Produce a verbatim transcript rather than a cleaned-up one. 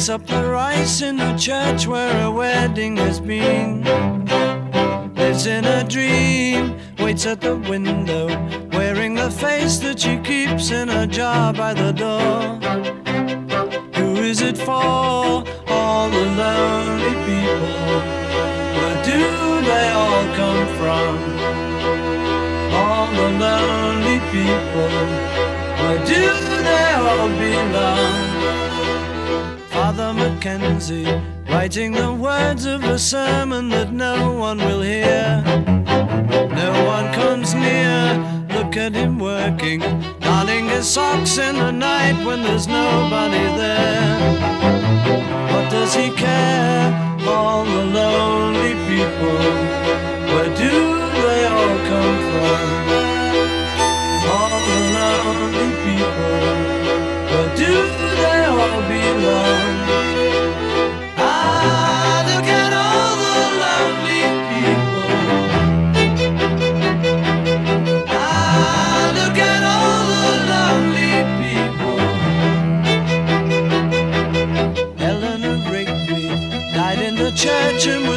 picks up the rice in the church where a wedding has been. Lives in a dream, waits at the window, wearing the face that she keeps in a jar by the door. Who is it for? All the lonely people. Where do they all come from? All the lonely people. Where do they all belong? Father Mackenzie, writing the words of a sermon that no one will hear. No one comes near, look at him working, darning his socks in the night when there's nobody there. What does he care? All the lonely people, where do they all come from? All the lonely people, where do they all belong? Ah, look at all the lonely people. Ah, look at all the lonely people. Eleanor Rigby died in the church and